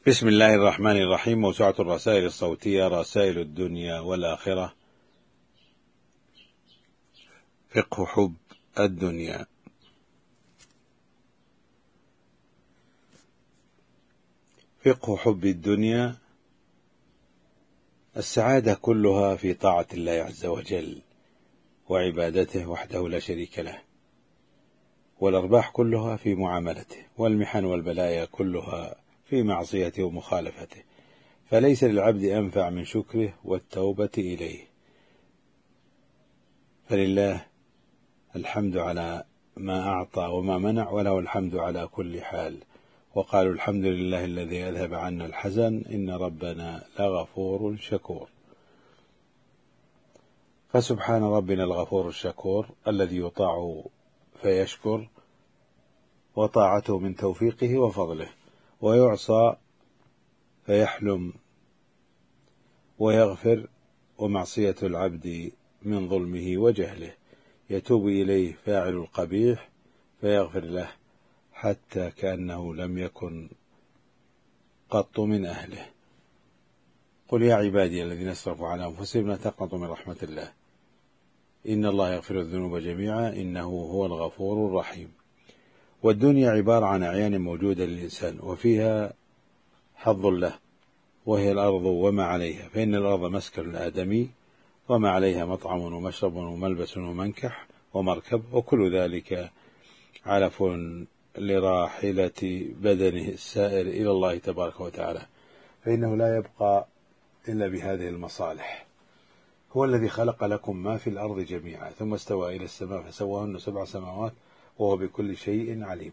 بسم الله الرحمن الرحيم. موسوعة الرسائل الصوتية رسائل الدنيا والآخرة. فقه حب الدنيا. فقه حب الدنيا: السعادة كلها في طاعة الله عز وجل وعبادته وحده لا شريك له، والأرباح كلها في معاملته، والمحن والبلايا كلها في معصيته ومخالفته، فليس للعبد أنفع من شكره والتوبة إليه. فلله الحمد على ما أعطى وما منع، وله الحمد على كل حال. وقالوا الحمد لله الذي أذهب عنا الحزن إن ربنا لغفور شكور. فسبحان ربنا الغفور الشكور الذي يطاع فيشكر، وطاعته من توفيقه وفضله، ويعصى فيحلم ويغفر، ومعصية العبد من ظلمه وجهله. يتوب إليه فاعل القبيح فيغفر له حتى كأنه لم يكن قط من أهله. قل يا عبادي الذين اسرفوا على أنفسهم لا تقنطوا من رحمة الله إن الله يغفر الذنوب جميعا إنه هو الغفور الرحيم. والدنيا عبارة عن أعيان موجودة للإنسان وفيها حظ له، وهي الأرض وما عليها، فإن الأرض مسكن الآدمي وما عليها مطعم ومشرب وملبس ومنكح ومركب، وكل ذلك علف لراحلة بدنه السائر إلى الله تبارك وتعالى، فإنه لا يبقى إلا بهذه المصالح. هو الذي خلق لكم ما في الأرض جميعا ثم استوى إلى السماء فسواهن 7 سماوات وهو بكل شيء عليم.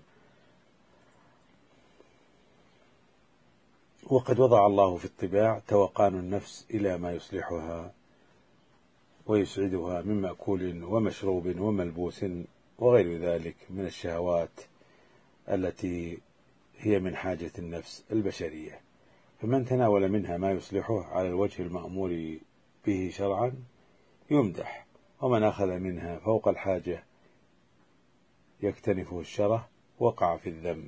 وقد وضع الله في الطباع توقان النفس إلى ما يصلحها ويسعدها من مأكول ومشروب وملبوس وغير ذلك من الشهوات التي هي من حاجة النفس البشرية، فمن تناول منها ما يصلحه على الوجه المأمور به شرعا يمدح، ومن أخذ منها فوق الحاجة يكتنفه الشره وقع في الذم.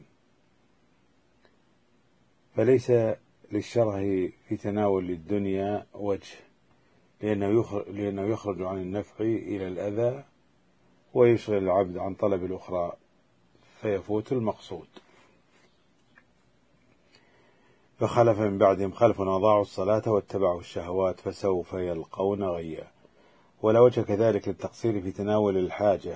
فليس للشره في تناول الدنيا وجه، لأنه يخرج عن النفع إلى الأذى ويشغل العبد عن طلب الأخرى فيفوت المقصود. فخلف من بعدهم خلف أضاعوا الصلاة واتبعوا الشهوات فسوف يلقون غيا. ولا وجه كذلك للتقصير في تناول الحاجة،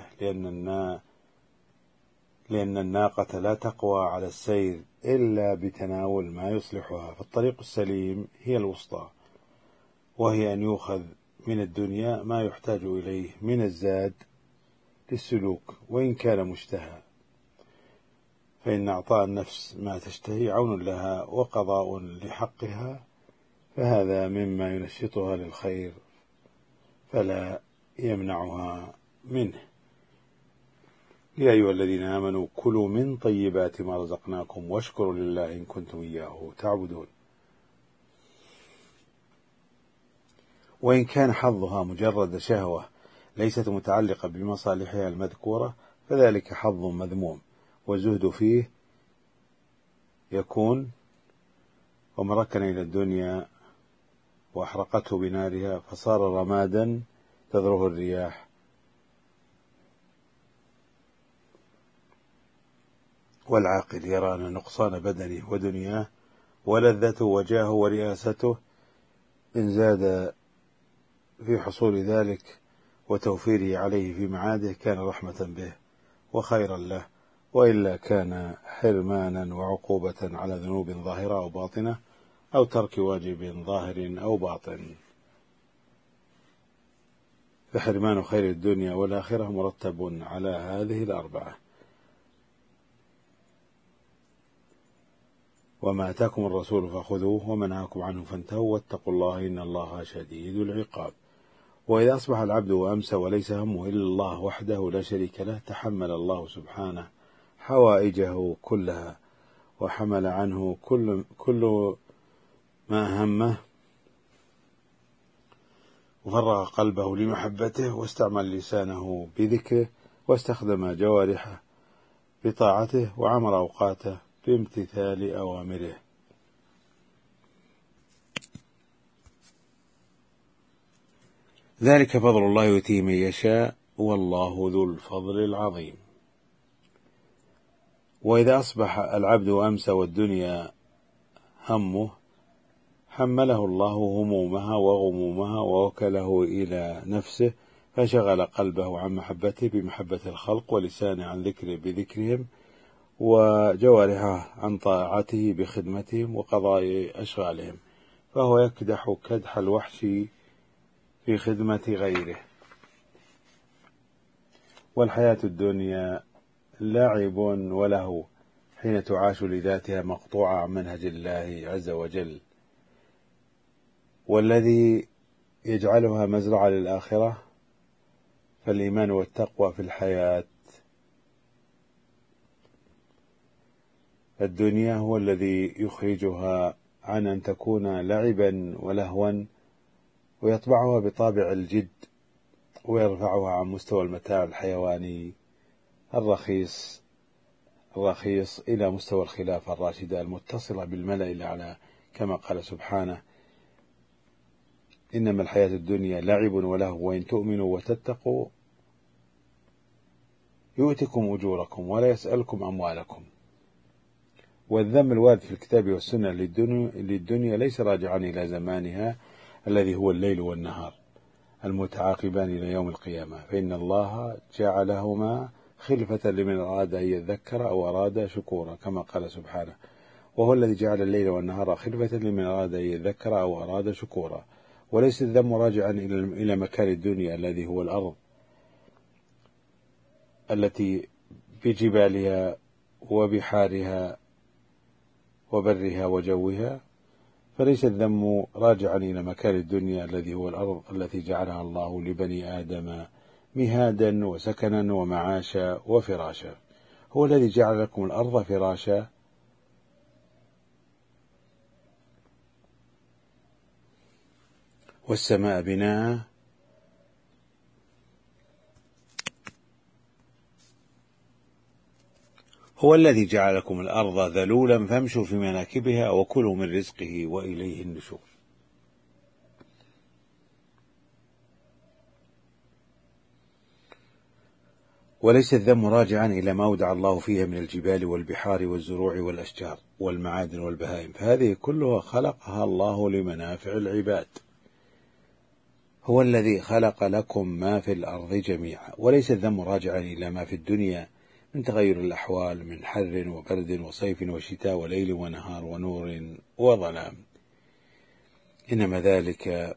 لأن الناقة لا تقوى على السير إلا بتناول ما يصلحها، فالطريق السليم هي الوسطى، وهي أن يؤخذ من الدنيا ما يحتاج إليه من الزاد للسلوك وإن كان مشتهى، فإن أعطاء النفس ما تشتهي عون لها وقضاء لحقها، فهذا مما ينشطها للخير فلا يمنعها منه. يا أيها الذين آمنوا كلوا من طيبات ما رزقناكم واشكروا لله إن كنتم إياه تعبدون. وإن كان حظها مجرد شهوة ليست متعلقة بمصالحها المذكورة فذلك حظ مذموم، والزهد فيه يكون ومن ركن إلى الدنيا وأحرقته بنارها فصار رمادا تذروه الرياح. والعاقل يرى أن نقصان بدنه ودنياه ولذته وجاهه ورئاسته إن زاد في حصول ذلك وتوفيره عليه في معاده كان رحمة به وخيرا له، وإلا كان حرمانا وعقوبة على ذنوب ظاهرة أو باطنة أو ترك واجب ظاهر أو باطن. فحرمان خير الدنيا والآخرة مرتب على هذه الأربعة. وما أتاكم الرسول فخذوه وما نهاكم عنه فانتهوا واتقوا الله إن الله شديد العقاب. وإذا أصبح العبد وأمسى وليس همه إلا الله وحده لا شريك له تحمل الله سبحانه حوائجه كلها وحمل عنه كل ما همه، وفرغ قلبه لمحبته واستعمل لسانه بذكره واستخدم جوارحه بطاعته وعمر أوقاته بامتثال أوامره. ذلك فضل الله يؤتيه من يشاء والله ذو الفضل العظيم. وإذا أصبح العبد أمسى والدنيا همه حمله الله همومها وغمومها ووكله إلى نفسه، فشغل قلبه عن محبته بمحبة الخلق، ولسانه عن ذكره بذكرهم، وجوارحه عن طاعته بخدمتهم وقضاء أشغالهم، فهو يكدح كدح الوحش في خدمة غيره. والحياة الدنيا لعب وله حين تعاش لذاتها مقطوعة عن منهج الله عز وجل، والذي يجعلها مزرعة للآخرة فالإيمان والتقوى في الحياة الدنيا هو الذي يخرجها عن أن تكون لعبا ولهوا، ويطبعها بطابع الجد، ويرفعها عن مستوى المتاع الحيواني الرخيص إلى مستوى الخلافة الراشدة المتصلة بالملأ الأعلى، كما قال سبحانه: إنما الحياة الدنيا لعب ولهو وإن تؤمنوا وتتقوا يؤتكم أجوركم ولا يسألكم أموالكم. والذم الوارد في الكتاب والسنة للدنيا ليس راجعا إلى زمانها الذي هو الليل والنهار المتعاقبان إلى يوم القيامة، فإن الله جعلهما خلفة لمن أراد أن يذكر أو أراد شكورا، كما قال سبحانه: وهو الذي جعل الليل والنهار خلفة لمن أراد أن يذكر أو أراد شكورا. وليس الذم راجعا إلى مكان الدنيا الذي هو الأرض التي بجبالها وبحارها وبرها وجوها، فليس الذم راجعا إلى مكان الدنيا الذي هو الأرض التي جعلها الله لبني آدم مهادا وسكنا ومعاشا وفراشا. هو الذي جعل لكم الأرض فراشا والسماء بناء هو الذي جعل لكم الأرض ذلولا فامشوا في مناكبها وكلوا من رزقه وإليه النشور. وليس الذم راجعا إلى ما أودع الله فيها من الجبال والبحار والزروع والأشجار والمعادن والبهائم، فهذه كلها خلقها الله لمنافع العباد. هو الذي خلق لكم ما في الأرض جميعا. وليس الذم راجعا إلى ما في الدنيا من تغير الأحوال من حر وبرد وصيف وشتاء وليل ونهار ونور وظلام، إنما ذلك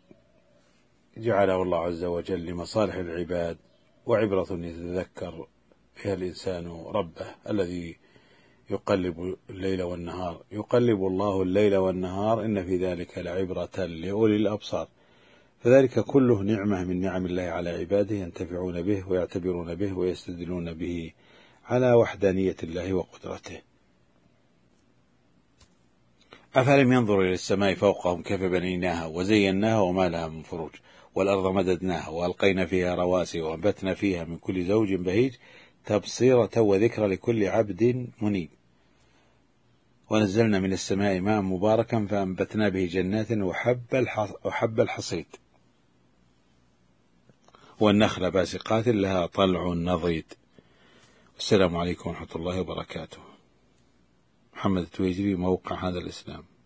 جعله الله عز وجل لمصالح العباد وعبرة يتذكر فيها الإنسان ربه الذي يقلب الليل والنهار. يقلب الله الليل والنهار إن في ذلك لعبرة لأولي الأبصار. فذلك كله نعمة من نعم الله على عباده ينتفعون به ويعتبرون به ويستدلون به على وحدانية الله وقدرته. أفلم ينظروا إلى السماء فوقهم كيف بنيناها وزيناها وما لها من فروج، والأرض مددناها وألقينا فيها رواسي وأنبتنا فيها من كل زوج بهيج تبصيرة وذكرى لكل عبد منيب. ونزلنا من السماء ماء مباركا فأنبتنا به جنات وحب الحصيد والنخل باسقات لها طلع نضيد. السلام عليكم ورحمة الله وبركاته. محمد التويجري، موقع هذا الإسلام.